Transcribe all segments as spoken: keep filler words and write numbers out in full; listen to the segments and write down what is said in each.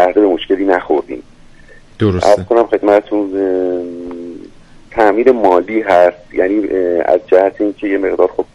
لحظه به مشکلی نخوردیم. درسته. عرض کنم خدمتتون تأمین مالی هست، یعنی از جهت اینکه یه مقدار خب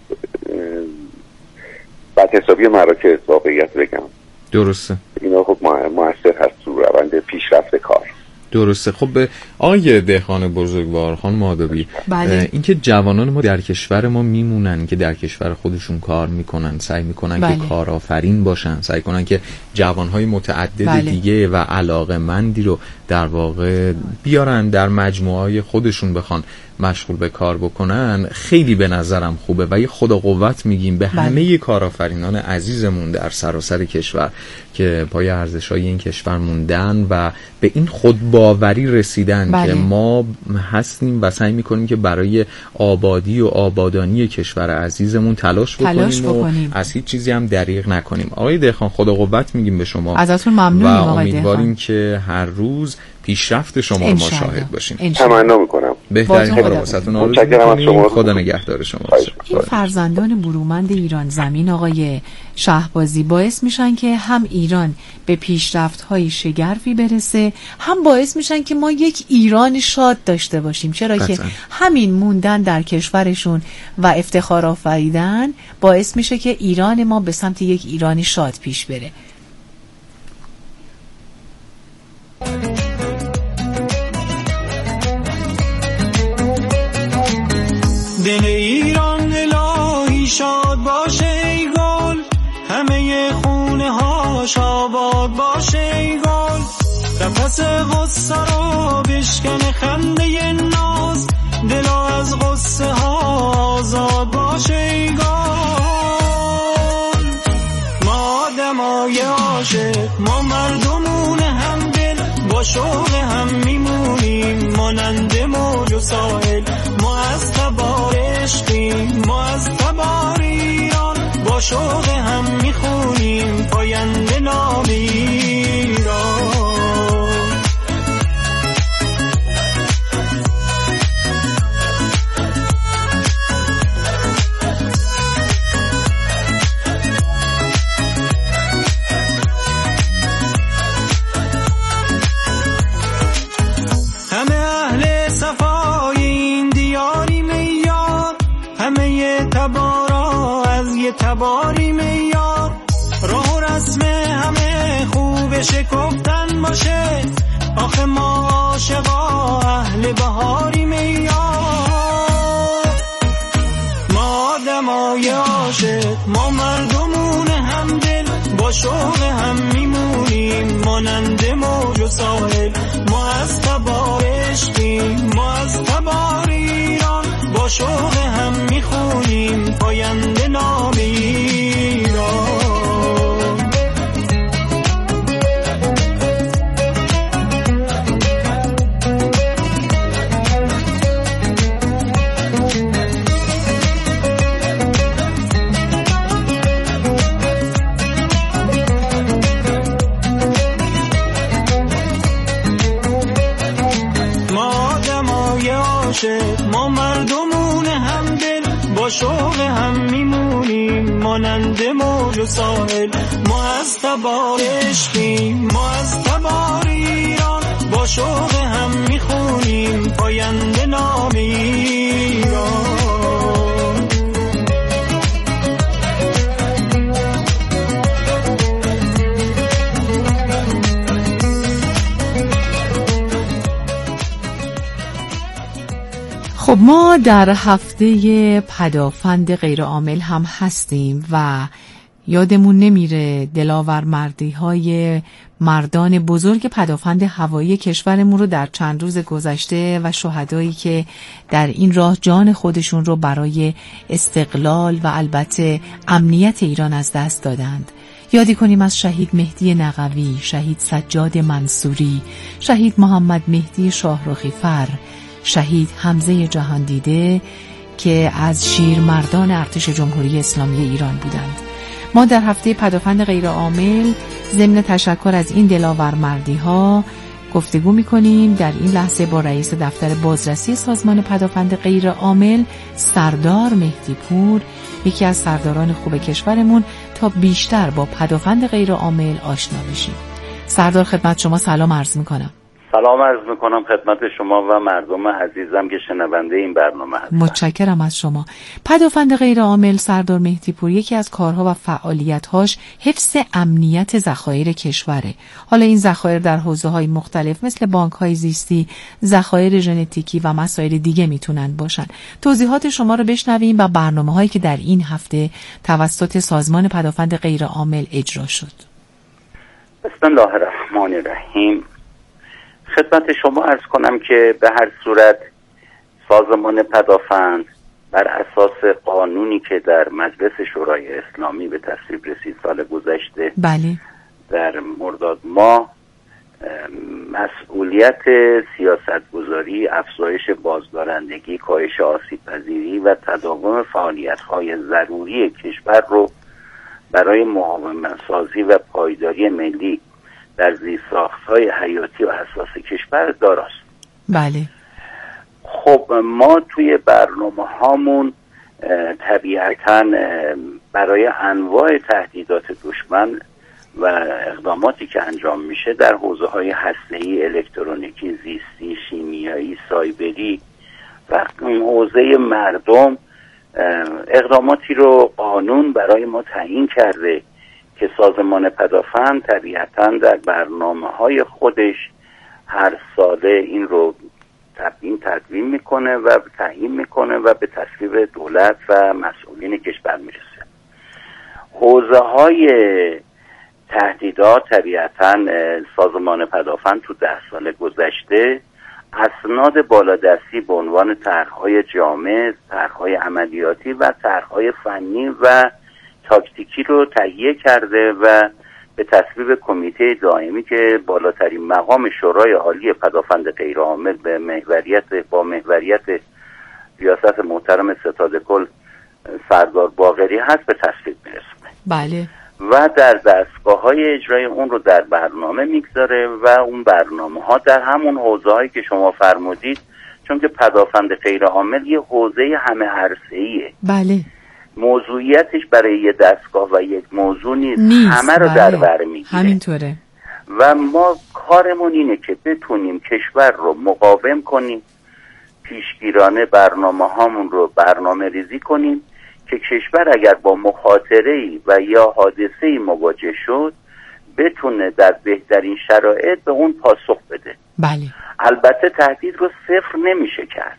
بعد حسابی مراکز واقعیت بگم. درسته. اینا خب موثر هست تو روند پیشرفت کار. درسته. خب آقای دهقان بزرگوار، خانم مهدوی، بله. اینکه جوانان ما در کشور ما میمونن که در کشور خودشون کار میکنن، سعی میکنن بله. که کارآفرین باشن، سعی کنن که جوانهای متعدد بله. دیگه و علاقه‌مندی رو در واقع بیارن در مجموعه‌های خودشون بخوان مشغول به کار بکنن، خیلی به نظرم خوبه و یه خدا قوت میگیم به همه بله. کارآفرینان عزیزمون در سراسر کشور که پای ارزش‌های این کشور موندن و به این خودباوری رسیدن بله. که ما هستیم و سعی میکنیم که برای آبادی و آبادانی کشور عزیزمون تلاش بکنیم, تلاش بکنیم. و از هیچ چیزی هم دریغ نکنیم. آقای دهقان خدا قوت میگیم به شما، ازتون ممنونیم و امیدواریم که هر روز پیشرفت شما رو ما شاهد باشیم. تمنا میکنم. بهترین کار واسهتون آرزو می‌کنم. خدا نگهدار شما. این فرزندان برومند ایران زمین آقای شهبازی باعث میشن که هم ایران به پیشرفت‌های شگرفی برسه، هم باعث میشن که ما یک ایران شاد داشته باشیم، چرا که همین موندن در کشورشون و افتخار آفریدن باعث میشه که ایران ما به سمت یک ایران شاد پیش بره. دل ایران الهی شاد باشه ای گل، همه خونه هاش آباد باشه ای گل، قفس غصه رو بشکنه خنده ناز، دلا از غصه ها آزاد باشه ای گل. ما آدمای عاشق، ما مردمون هم دل، با شوق هم میمونیم مانند موج و ساحل، ما از تبار عشقیم، ما از تبار ایران، با شوق هم میخونیم پاینده نام ایران. تباری میاد راه و رسم همه خوب شکفتن باشه، آخه ما عاشقا اهل بهاری میاد. ما آدمای عاشق، ما مردمون هم دل، با شوق هم میمونیم مانند موج و ساحل، ما از تبار عشقیم، ما از تبار ایران، با شوق هم میخونیم پاینده نام ایران. ما مردمون هم دل، با شوق هم میمونیم مانند موج و ساحل، ما از تبار عشقیم، ما از تبار ایران، با شوق هم میخونیم پاینده نام ایران. خب ما در هفته پدافند غیرعامل هم هستیم و یادمون نمیره دلاور مردی های مردان بزرگ پدافند هوایی کشورمون رو در چند روز گذشته و شهدایی که در این راه جان خودشون رو برای استقلال و البته امنیت ایران از دست دادند. یادی کنیم از شهید مهدی نقوی، شهید سجاد منصوری، شهید محمد مهدی شاهرخی فر، شهید حمزه جهاندیده که از شیرمردان ارتش جمهوری اسلامی ایران بودند. ما در هفته پدافند غیرعامل ضمن تشکر از این دلاور مردی ها گفتگو می‌کنیم در این لحظه با رئیس دفتر بازرسی سازمان پدافند غیرعامل سردار مهدی پور، یکی از سرداران خوب کشورمون، تا بیشتر با پدافند غیرعامل آشنا بشیم. سردار خدمت شما سلام عرض میکنم. سلام عرض میکنم خدمت شما و مردم عزیزم که شنونده این برنامه هستند. متشکرم از شما. پدافند غیر عامل سردار مهدی پور یکی از کارها و فعالیت‌هاش حفظ امنیت ذخایر کشوره. حالا این ذخایر در حوزه‌های مختلف مثل بانک‌های زیستی، ذخایر ژنتیکی و مسائل دیگه میتونن باشن. توضیحات شما رو بشنویم و برنامه‌هایی که در این هفته توسط سازمان پدافند غیر عامل اجرا شد. بسم الله الرحمن الرحیم. خدمت شما عرض کنم که به هر صورت سازمان پدافند بر اساس قانونی که در مجلس شورای اسلامی به تصویب رسید سال گذشته، بله، در مرداد ماه مسئولیت سیاستگذاری، افزایش بازدارندگی، کاهش آسیب پذیری و تداوم فعالیت‌های ضروری کشور رو برای مقاومت سازی و پایداری ملی در زیرساخت‌های حیاتی و حساس کشور داراست. بله. خب ما توی برنامه هامون طبیعتاً برای انواع تهدیدات دشمن و اقداماتی که انجام میشه در حوزه‌های هسته‌ای، الکترونیکی، زیستی، شیمیایی، سایبری و حوزه مردم اقداماتی رو قانون برای ما تعیین کرده که سازمان پدافند طبیعتاً در برنامه‌های خودش هر ساله این رو تبیین تدوین میکنه و تعیین میکنه و به تصویب دولت و مسئولین کشور میرسه. حوزه‌های تهدیدات طبیعتاً سازمان پدافند تو ده سال گذشته اسناد بالادستی به عنوان طرح‌های جامع، طرح‌های عملیاتی و طرح‌های فنی و تاکتیکی رو تهیه کرده و به تصویب کمیته دائمی که بالاترین مقام شورای عالی پدافند غیر عامل به محوریت با محوریت ریاست محترم ستاد کل سردار باقری هست به تصویب میرسونه. بله. و در دستگاه‌های اجرای اون رو در برنامه میگذاره و اون برنامه‌ها در همون حوزه‌هایی که شما فرمودید، چون که پدافند غیر عامل یه حوزه همه عرصه‌ایه. بله. موضوعیتش برای یه دستگاه و یک موضوع نیست, نیست. همه رو بله. در بر میگیره. همینطوره. و ما کارمون اینه که بتونیم کشور رو مقاوم کنیم، پیشگیرانه برنامه هامون رو برنامه ریزی کنیم که کشور اگر با مخاطره‌ای و یا حادثه‌ای مواجه شد بتونه در بهترین شرایط به اون پاسخ بده. بله. البته تهدید رو صفر نمیشه کرد،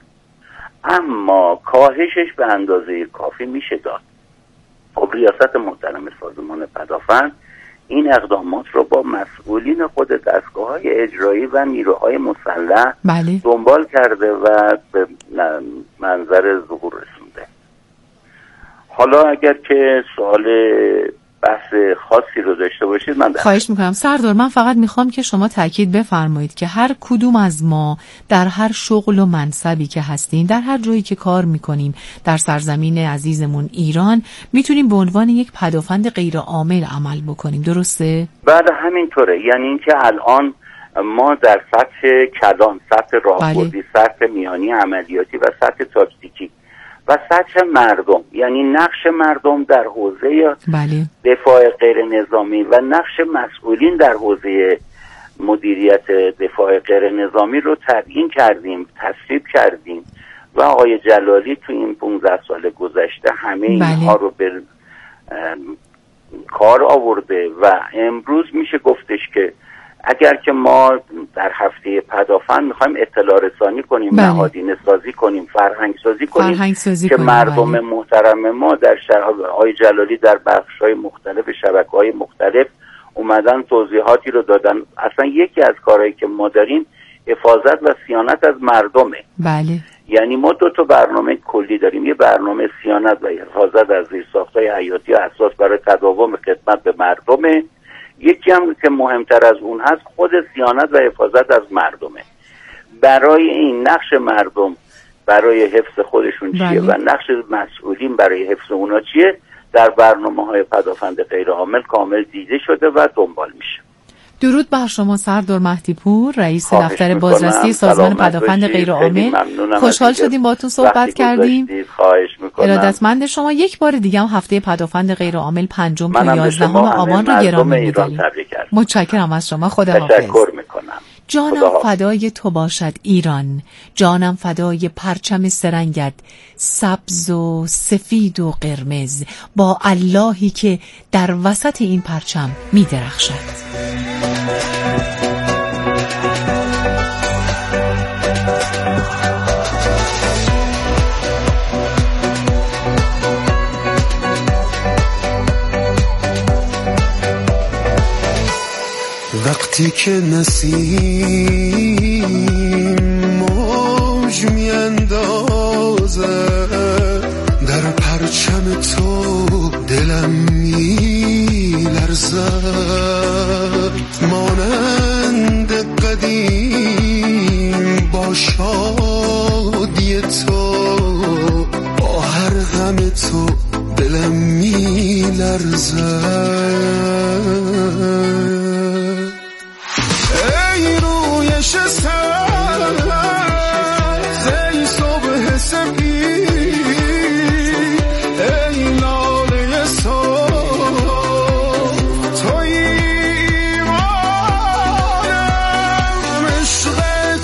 اما کاهشش به اندازه کافی میشه داد. خب ریاست محترم سازمان پدافند این اقدامات رو با مسئولین خود دستگاه‌های اجرایی و نیروهای مسلح بله. دنبال کرده و به منظر ظهور رسونده. حالا اگر که سوال بحث خاصی رو داشته باشید من خواهش میکنم. سردار من فقط میخوام که شما تاکید بفرمایید که هر کدوم از ما در هر شغل و منصبی که هستیم، در هر جایی که کار میکنیم در سرزمین عزیزمون ایران، میتونیم به عنوان یک پدافند غیر عامل عمل بکنیم، درسته؟ بله همینطوره. یعنی اینکه الان ما در سطح کلان، سطح راهبردی، بله. سطح میانی عملیاتی و سطح تاکتیکی و سطح مردم، یعنی نقش مردم در حوزه بله. دفاع غیر نظامی و نقش مسئولین در حوزه مدیریت دفاع غیر نظامی رو تعیین کردیم، تصویب کردیم و آقای جلالی تو این پانزده سال گذشته همه اینها بله. رو به کار آورده و امروز میشه گفتش که اگر که ما در هفته پدافند میخوایم اطلاع رسانی کنیم، بله. نهادینه سازی کنیم، فرهنگ سازی کنیم فرهنگ سازی که کنیم. مردم بله. محترم ما در آقای جلالی در بخش‌های مختلف شبکه‌های مختلف اومدن توضیحاتی رو دادن. اصلا یکی از کارهایی که ما داریم حفاظت و صیانت از مردمه. بله. یعنی ما دو تا برنامه کلی داریم، یه برنامه صیانت و حفاظت از زیرساخت‌های حیاتی و اساس برای تداوم خدمت به مردمه، یکی هم که مهمتر از اون هست خود صیانت و حفاظت از مردمه. برای این نقش مردم برای حفظ خودشون چیه بله. و نقش مسئولین برای حفظ اونا چیه در برنامه‌های پدافند غیر عامل کامل دیده شده و دنبال میشه. درود بر شما سردار مهدی پور، رئیس دفتر بازرسی سازمان پدافند غیرعامل. خوشحال شدیم باهاتون صحبت کردیم. ارادتمند شما. یک بار دیگه هم هفته پدافند غیرعامل پنجم تا یازدهم آبان رو گرامی می‌داریم. متشکرم از شما. خداحافظ. تشکر میکنم. جانم فدای تو باشد ایران، جانم فدای پرچم سرنگت، سبز و سفید و قرمز، با اللهی که در وسط این پرچم می درخشد. وقتی که نسیم موج میاندازه در پرچم تو دلم میلرزد، مانند قدیم با شادی تو، با هر غم تو دلم میلرزد. ای رویش سبز، ای صبح سپید، ای لاله صبح، توی ایمانم، عشق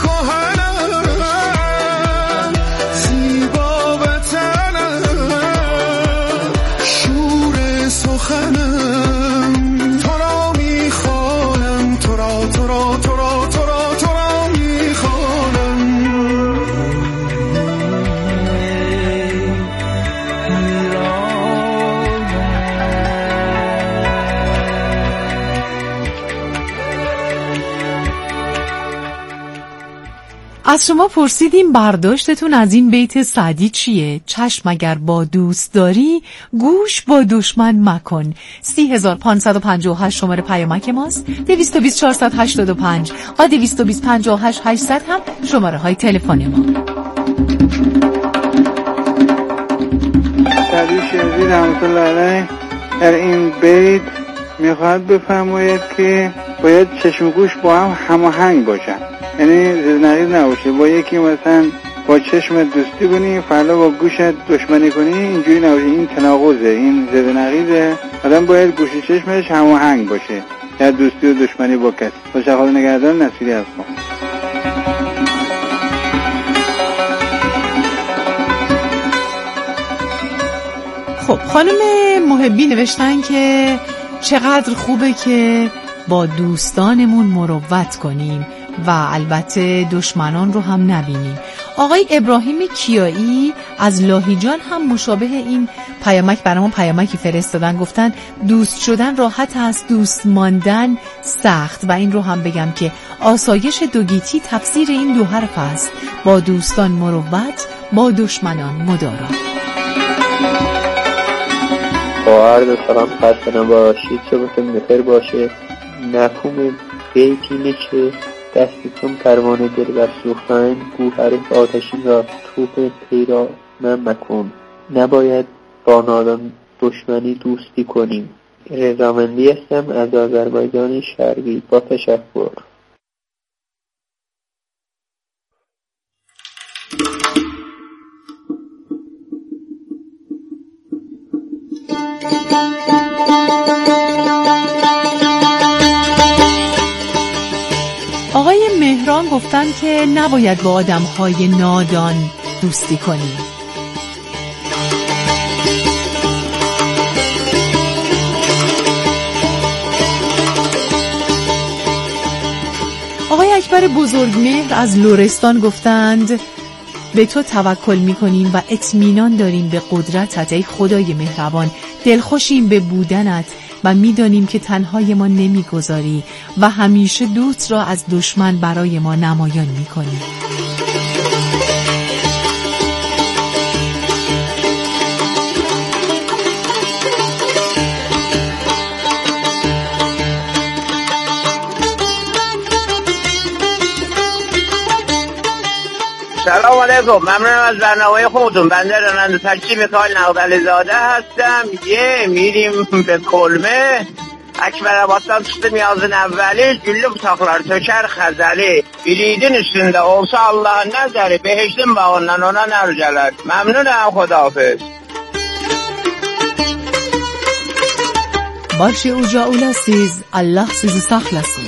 کهنم، زیبا وطنم، شور سخنم، تو را میخوانم، تو را تو را تو را تو را تو را میخوانم. از شما پرسیدیم برداشتتون از این بیت سعدی چیه؟ چشم اگر با دوست داری گوش با دشمن مکن. سی هزار پانصد و پنجاه و هشت شماره پیامک ماست. دویست و بیست چهارصد و هشتاد و پنج و دویست و بیست پنجاه و هشت هشتصد هم شماره های تلفن ما. سعدی شیرازی رحمت الله علیه در این بیت میخواد بفرماید که باید چشم و گوش با هم هماهنگ باشن، یعنی زدنقیز نباشه. با یکی مثلا با چشم دوستی کنی فردا با گوشت دشمنی کنی، اینجوری نباشه. این تناقضه، این زدنقیزه. آدم باید گوش و چشمش هماهنگ باشه، یا دوستی و دشمنی با کسی. با شغال نگردان نصیری از ما. خب خانم محبی نوشتن که چقدر خوبه که با دوستانمون مروت کنیم و البته دشمنان رو هم نبینیم. آقای ابراهیم کیایی از لاهیجان هم مشابه این پیامک برامون پیامکی فرستادن، گفتن دوست شدن راحت است، دوست ماندن سخت. و این رو هم بگم که آسایش دوگیتی تفسیر این دو حرف است: با دوستان مروت، با دشمنان مدارا. با عرض سلام، خسته نباشید، صبحتون بخیر باشه. مفهوم بیت اینه که دستتون پروانه دل و سوختن، گوهر آتشین را توپ پیرا من مکن. نباید با نادان دشمنی دوستی کنیم. رضامندی هستم از آذربایجان شرقی. با تشکر. آقای مهران گفتن که نباید با آدم‌های نادان دوستی کنیم. آقای اکبر بزرگمهر از لرستان گفتند به تو توکل می‌کنیم و اطمینان داریم به قدرتت ای خدای مهربان. دلخوشیم به بودنت و می‌دانیم که تنهای ما نمی‌گذاری و همیشه دوست را از دشمن برای ما نمایان می‌کنی. سلام علیکم، ممنونم از برنامه خودتون. بنده راننده تاکسی میخائیل نقدلی زاده هستم. یه میریم به کلمه، Akbar Abad'dan tuttum yazın evveli, güllü bıçaklar töker xəzəli. Bilidin üstündə olsa Allah'ın nəzəri, behiştin bağından ona nərcələr. Məmnunəm, xudahafiz. Başı uca ulasiz, Allah sizi saklasın.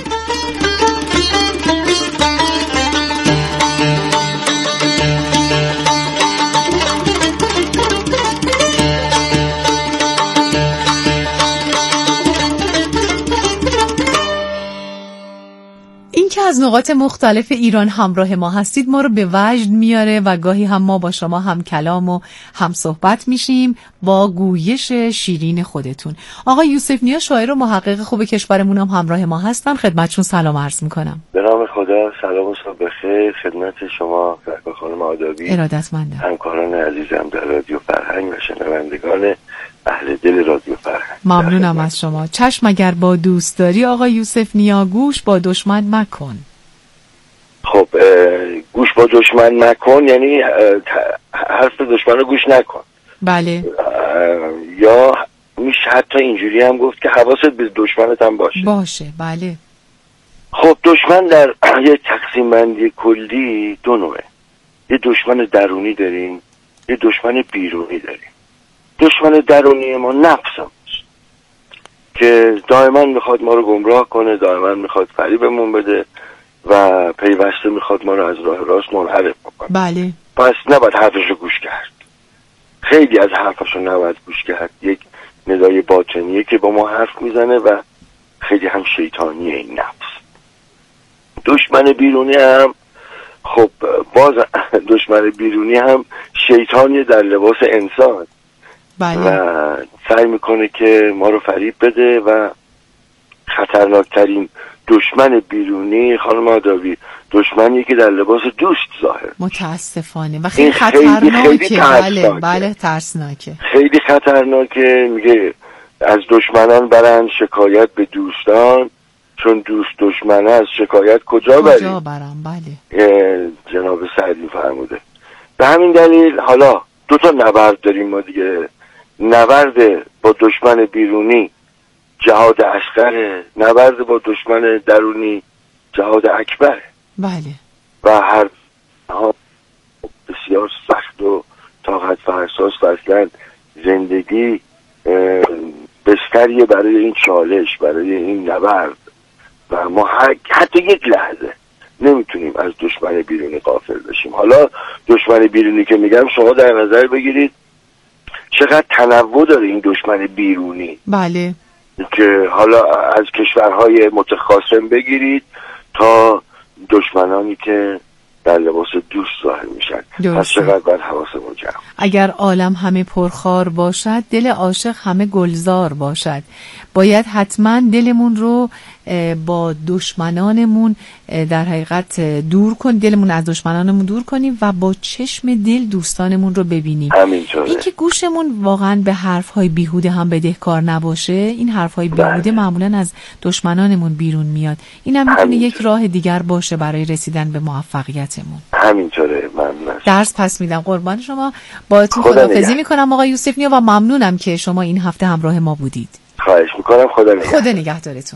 این که از نقاط مختلف ایران همراه ما هستید ما رو به وجد میاره و گاهی هم ما با شما هم کلام و هم صحبت میشیم با گویش شیرین خودتون. آقای یوسف نیا شاعر و محقق خوب کشورمون هم همراه ما هستن، خدمتشون سلام عرض میکنم. به نام خدا، سلام و صبح بخیر خدمت شما سرکار خانم آدابی، ارادتمندم، همکاران عزیزم در رادیو فرهنگ و شنوندگان اهل دل رادیو فرهنگ. ممنونم از شما. چشم اگر با دوست داری آقای یوسف نیا، گوش با دشمن مکن. خب گوش با دشمن مکن یعنی حرف دشمن رو گوش نکن. بله. یا میشه حتی اینجوری هم گفت که حواست به دشمنت هم باشه. باشه، بله. خب دشمن در یه تقسیم بندی کلی دو نوعه. یه دشمن درونی داریم، یه دشمن بیرونی داریم. دشمن درونی ما نفسمست که دائما میخواد ما رو گمراه کنه، دائما میخواد فریبمون بده و پیوسته میخواد ما رو از راه راست منحرف بکنه. بله. پس نباید حرفش رو گوش کرد. خیلی از حرفش رو نباید گوش کرد. یک ندای باطنیه که با ما حرف میزنه و خیلی هم شیطانیه این نفس. دشمن بیرونی هم خب باز دشمن بیرونی هم شیطانیه در لباس انسان. بله. و سعی میکنه که ما رو فریب بده و خطرناکترین دشمن بیرونی خانم آدابی دشمنی که در لباس دوست ظاهر. متاسفانه و خیلی خطرناکه. بله بله ترسناکه، خیلی خطرناکه. میگه از دشمنان برند شکایت به دوستان، چون دوست دشمن است شکایت کجا بریم؟ کجا برم؟ بله. جناب سعدی فرموده. به همین دلیل حالا دو تا نبرد داریم ما دیگه. نبرد با دشمن بیرونی جهاد اصغره، نبرد با دشمن درونی جهاد اکبره. بله. و هر ها بسیار سخت و طاقت فرساست و اصلا زندگی بستریه برای این چالش، برای این نبرد و ما حتی یک لحظه نمیتونیم از دشمن بیرونی غافل بشیم. حالا دشمن بیرونی که میگم شما در نظر بگیرید چقدر تنوع داره این دشمن بیرونی. بله. که حالا از کشورهای متخاصم بگیرید تا دشمنانی که در لباس دوست ظاهر میشن. پس چقدر باید حواسمون جمع. اگر عالم همه پرخار باشد دل عاشق همه گلزار باشد. باید حتما دلمون رو با دشمنانمون در حقیقت دور کن، دلمون از دشمنانمون دور کنیم و با چشم دل دوستانمون رو ببینیم. همینطوره. این که گوشمون واقعا به حرفهای بیهوده هم بدهکار نباشه. این حرفهای بیهوده معمولا از دشمنانمون بیرون میاد. این هم میتونه یک راه دیگر باشه برای رسیدن به موفقیتمون. همینطوره. ممنون. درس پس میدم. قربان شما. باهاتون خداحافظی میکنم آقای یوسف نیا و ممنونم که شما این هفته همراه ما بودید. خواهش میکنم. خدا نگهدار. خدا نگهدارتون.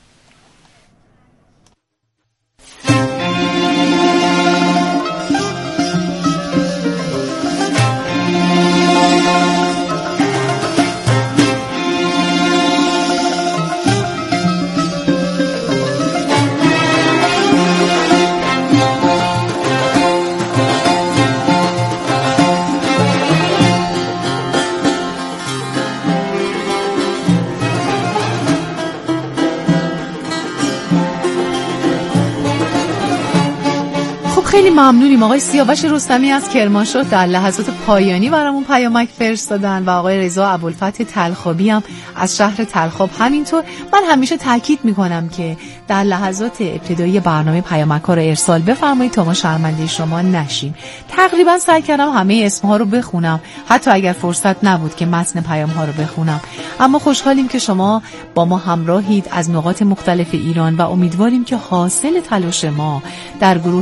خیلی ممنونیم. آقای سیاوش رستمی از کرمانشاه در لحظات پایانی برامون پیامک فرستادن و آقای رضا ابوالفتح تلخابی هم از شهر تلخاب همینطور. من همیشه تاکید میکنم که در لحظات ابتدایی برنامه پیامک‌ها رو ارسال بفرمایید تا ما شرمنده شما نشیم. تقریبا سعی کردم همه اسمها رو بخونم، حتی اگر فرصت نبود که متن پیام‌ها رو بخونم، اما خوشحالیم که شما با ما همراهید از نقاط مختلف ایران و امیدواریم که حاصل تلاش ما در گروه جامعه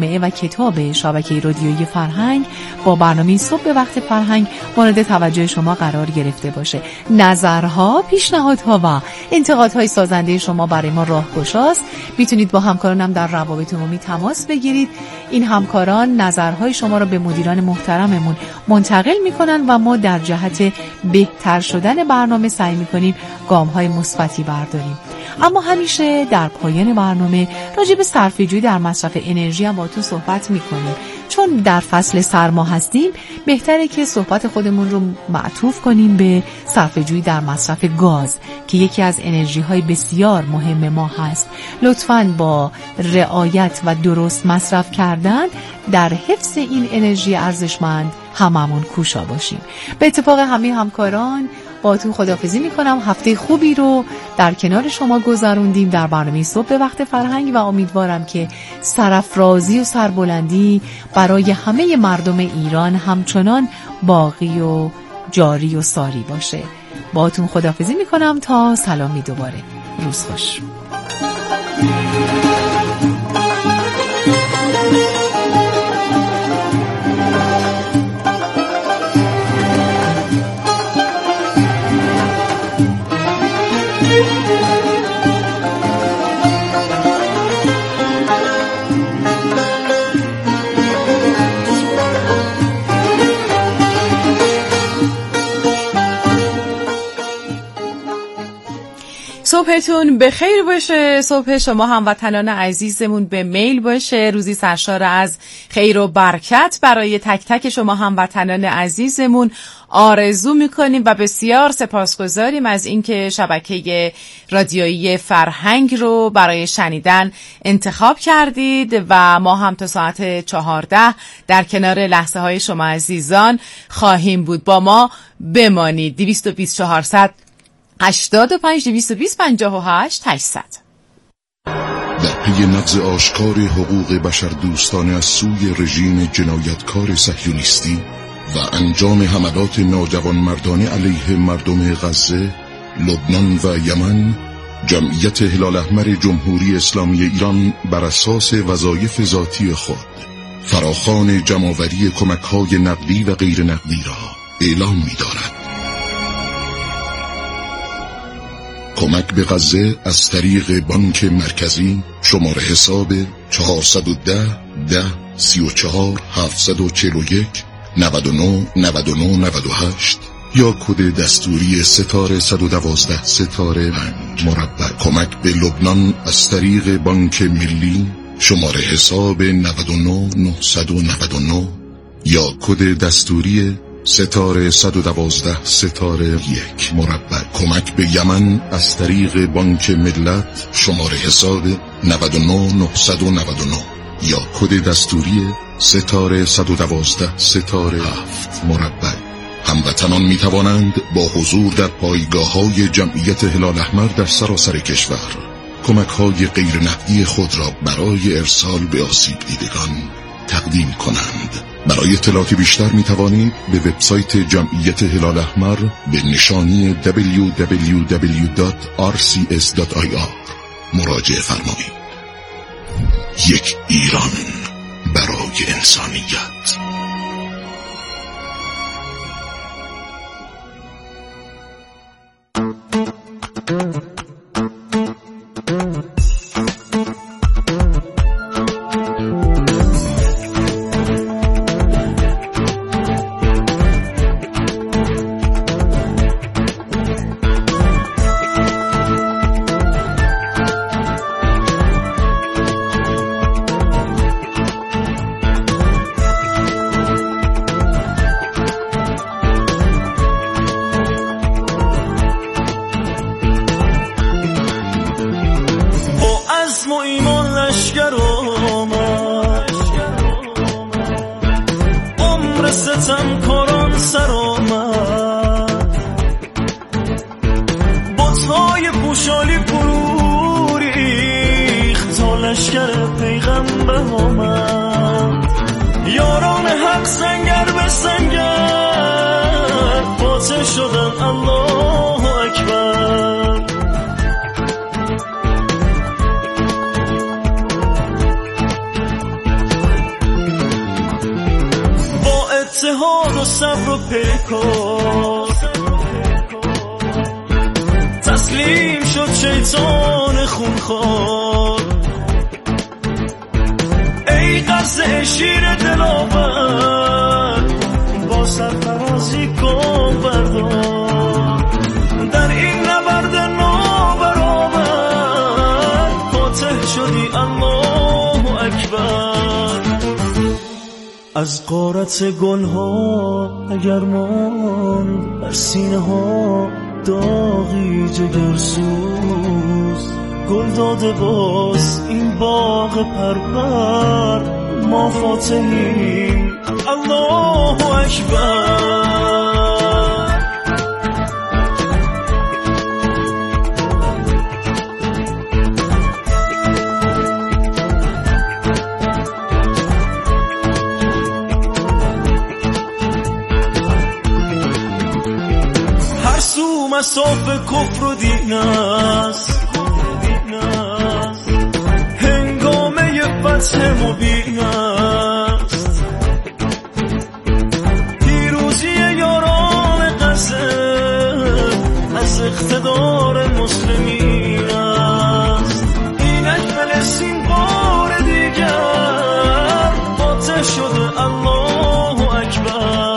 جامعه و کتاب شبکه رادیویی فرهنگ با برنامه صبح به وقت فرهنگ مورد توجه شما قرار گرفته باشه. نظرها، پیشنهادها و انتقادهای سازنده شما برای ما راهگشاست. میتونید با همکارانم در روابط عمومی تماس بگیرید. این همکاران نظرهای شما را به مدیران محترممون منتقل میکنن و ما در جهت بهتر شدن برنامه سعی میکنیم گام‌های مثبتی برداریم. اما همیشه در پایان برنامه راجع به صرفه‌جویی در مصرف انرژی هم با تو صحبت میکنیم. چون در فصل سرما هستیم بهتره که صحبت خودمون رو معطوف کنیم به صرفه‌جویی در مصرف گاز که یکی از انرژی‌های بسیار مهم ما هست. لطفاً با رعایت و درست مصرف کردن در حفظ این انرژی ارزشمند هممون کوشا باشیم. به اتفاق همه همکاران با تو خداحافظی میکنم. هفته خوبی رو در کنار شما گذروندیم در برنامه صبح به وقت فرهنگ و امیدوارم که سرافرازی و سربلندی برای همه مردم ایران همچنان باقی و جاری و ساری باشه. با تو خداحافظی میکنم تا سلامی دوباره. روز خوش. صبحتون به خیر باشه. صبح شما هموطنان عزیزمون به میل باشه. روزی سرشار از خیر و برکت برای تک تک شما هموطنان عزیزمون آرزو میکنیم و بسیار سپاسگزاریم از اینکه شبکه رادیویی فرهنگ رو برای شنیدن انتخاب کردید و ما هم تا ساعت چهارده در کنار لحظه های شما عزیزان خواهیم بود. با ما بمانید. دویست و بیست چهارصد هشتاد و پنج دویست و بیست پنجاه و هشت هشتصد. در پی نقض آشکار حقوق بشر دوستانه از سوی رژیم جنایتکار صهیونیستی و انجام حملات ناجوانمردانه علیه مردم غزه، لبنان و یمن، جمعیت هلال احمر جمهوری اسلامی ایران بر اساس وظایف ذاتی خود فراخوان جمع‌آوری کمک‌های نقدی و غیر نقدی را اعلام می‌دارد. کمک به غزه از طریق بانک مرکزی شماره حساب چهارصد و ده ده سی و چهار هفتصد و چهل و یک نود و نه نود و نه نود و هشت یا کد دستوری ستاره صد و دوازده ستاره پنج مربع. کمک به لبنان از طریق بانک ملی شماره حساب نود و نه نهصد و نود و نه یا کد دستوری ستاره صد و دوازده ستاره یک مربع. کمک به یمن از طریق بانک ملت شماره حساب نود و نه نهصد و نود و نه یا کد دستوری ستاره صد و دوازده ستاره هفت مربع. هموطنان می توانند با حضور در پایگاه‌های جمعیت هلال احمر در سراسر کشور کمک‌های غیر نقدی خود را برای ارسال به آسیب دیدگان تقدیم کنند. برای اطلاعات بیشتر می توانید به وبسایت جمعیت هلال احمر به نشانی دبلیو دبلیو دبلیو دات آر سی اس دات آی آر مراجعه فرمایید. یک ایران برای انسانیت. اجتهاد و صبر و پیکار. تسلیم شد شیطان خونخوار، ای قصه شیر دلاور با سرفرازی کن بردار. در این نبرد نابرابر فاتح شدی الله اکبر. از غارت گلها اگر ماند بر سینه ها داغی جگرسوز، گل داده باز این باغ پرپر، ما فاتحیم الله اکبر. هر سو مساف کفر و دین است، هنگامه فتح مبین است. پیروزی یاران غزه از اقتدار مسلمین است. اینک فلسطین بار دیگر فاتح شده الله اکبر.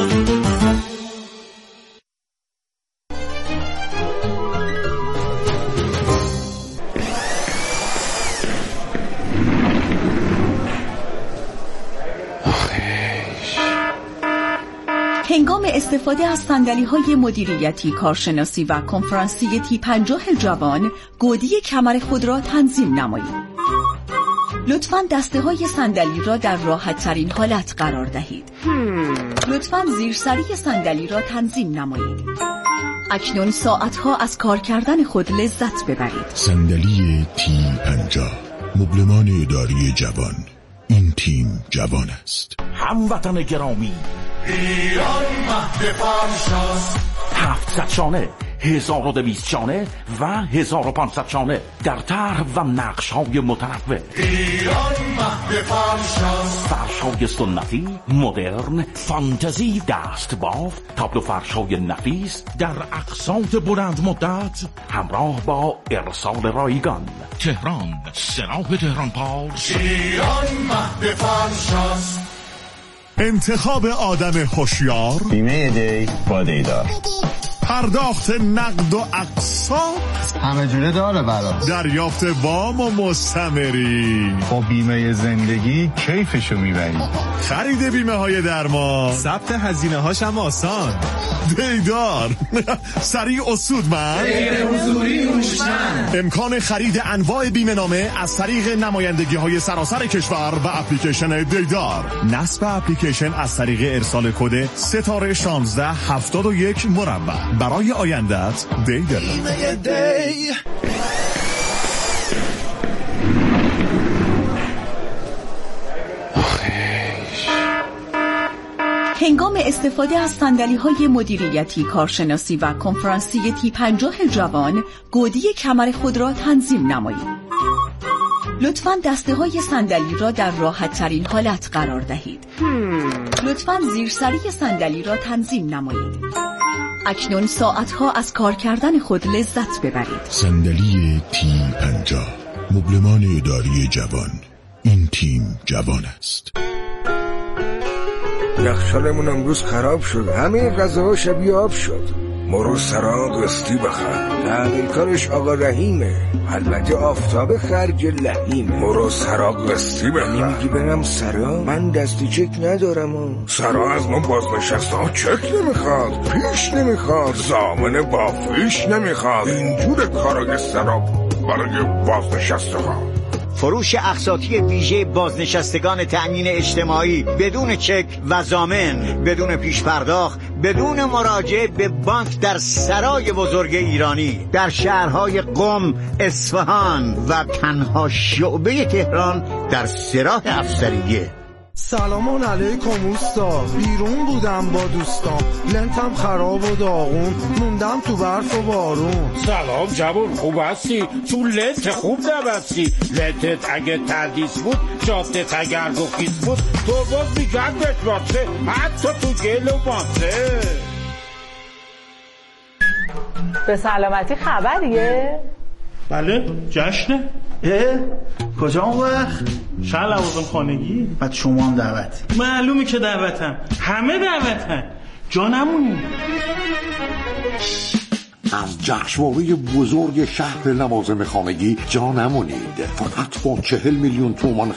هنگام استفاده از صندلی‌های مدیریتی، کارشناسی و کنفرانسی تی پنجاه جوان، گودی کمر خود را تنظیم نمایید. لطفاً دسته‌های صندلی را در راحت‌ترین حالت قرار دهید. لطفاً زیرسری صندلی را تنظیم نمایید. اکنون ساعتها از کار کردن خود لذت ببرید. صندلی تی پنجاه، مبلمان اداری جوان. این تیم جوان است. هموطن گرامی، ایران مهد فرشاست. هفتصد شانه، هزار و دویست شانه و هزار و پانصد شانه در طرح و نقش های متنوع. ایران مهد فرشاست. فرش های سنتی، مدرن، فانتزی، دستباف، تابلو فرش های نفیس در اقساط بلند مدت همراه با ارسال رایگان. تهران، سراح تهران پارس. ایران مهد فرشاست. انتخاب آدم هوشیار، بیمه دی با دیدار، پرداخت نقد و اقساط، همه جوره داره برا، دریافت وام و مستمری. با بیمه زندگی کیفشو میبری. خرید بیمه های درمان، ثبت هزینه هاش هم آسان. دیدار سریع و سودمند، غیر حضوری هوشمند. امکان خرید انواع بیمه نامه از طریق نمایندگی های سراسر کشور و اپلیکیشن دیدار. نصب اپلیکیشن از طریق ارسال کد ستاره شانزده هفتاد و یک مربع. برای آیندت دیدار. بیمه دی. هنگام استفاده از صندلی‌های مدیریتی، کارشناسی و کنفرانسی تی پنجاه جوان، گودی کمر خود را تنظیم نمایید. لطفاً دسته‌های صندلی را در راحت‌ترین حالت قرار دهید. لطفاً زیرسری صندلی را تنظیم نمایید. اکنون ساعتها از کار کردن خود لذت ببرید. صندلی تی پنجاه، مبلمان اداری جوان. این تیم جوان است. یخچالمون امروز خراب شد، همه غذاها شبیه آب شد. مرو سراغ قسطی بخر، تعمیر کارش آقا رحیمه، البته آفتاب خرج لحیمه. مرو سراغ قسطی بخر. نمیگی برم سرا؟ من دستی چک ندارم و. سرا از ما بازنشسته ها چک نمیخواد، پیش نمیخواد، ضامن با فیش نمیخواد. اینجور کارای سرا برای بازنشسته ها. فروش اقساطی ویژه بازنشستگان تأمین اجتماعی بدون چک و ضامن، بدون پیش پرداخت، بدون مراجعه به بانک در سرای بزرگ ایرانی در شهرهای قم، اصفهان و تنها شعبه تهران در سراح افسریه. سلامان علیکم اوستا، بیرون بودم با دوستام، لنتم خراب و داغون، موندم تو برف و بارون. سلام جوون، خوب هستی؟ تو لنت خوب نبستی. لنتت اگه تردیس بود، جادت اگر گفیز بود، تو باز میگن بشماسه، حتی تو گل و ماسه. به سلامتی خبریه؟ بله جشنه. اه کجا اون وقت؟ شهر لوازم خانگی. بعد شما هم دعوت؟ معلومه که دعوتم، همه دعوتن، جا نمونی. از جشنواره بزرگ شهر لوازم خانگی جا نمونید. فقط با چهل میلیون تومان